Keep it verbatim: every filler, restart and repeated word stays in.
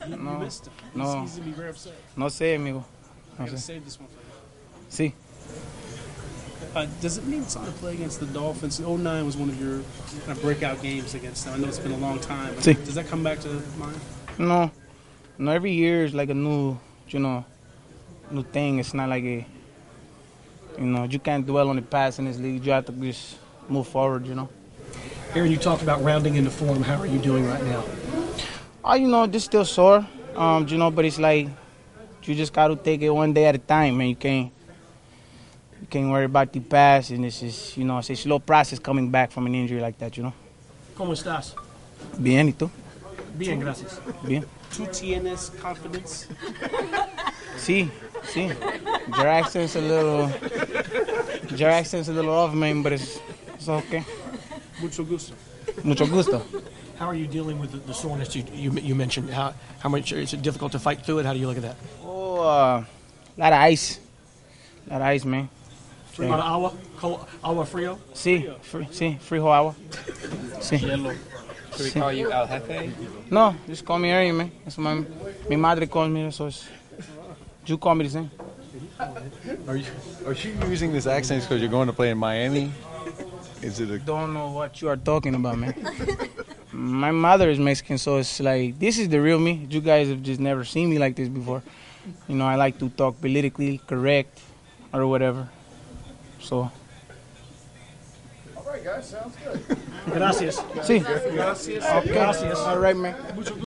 You, No. you missed him. He's, No. he's gonna be very upset. No sé, amigo. I No gotta sé. save this one for you. Sí. Uh, does it mean something to play against the Dolphins? oh nine was one of your kind of breakout games against them. I know it's been a long time. But Sí. Does that come back to mind? No. No, every year is like a new, you know, new thing. It's not like a, you know, you can't dwell on the past in this league. You have to just move forward, you know. Aaron, you talked about rounding into form. How are you doing right now? Oh, you know, just still sore, um, you know, but it's like you just got to take it one day at a time, man. You can't, you can't worry about the past, and it's just, you know, it's a slow process coming back from an injury like that, you know. ¿Cómo estás? Bien, ¿y tú? Bien, gracias. Bien. Two T N S confidence. Sí, sí. Your accent's a little, your accent's a little off, man, but it's, it's okay. Mucho gusto. Mucho gusto. How are you dealing with the, the soreness you, you you mentioned? How how much is it difficult to fight through it? How do you look at that? Oh, uh, a lot of ice. A lot of ice, man. A lot of agua, cold, agua frio. Sí, free, sí, frijo agua. Sí. Should we call you El Jefe? No, just call me Arian, man. That's my, mi madre calls me, so it's, you call me the same. Are you are you using this accent because you're going to play in Miami? Is it a Don't know what you are talking about, man. My mother is Mexican, so it's like, this is the real me. You guys have just never seen me like this before. You know, I like to talk politically correct or whatever. So, All right, guys, sounds good. Gracias. sí. Gracias. Okay. Gracias. All right, man. Mucho gusto.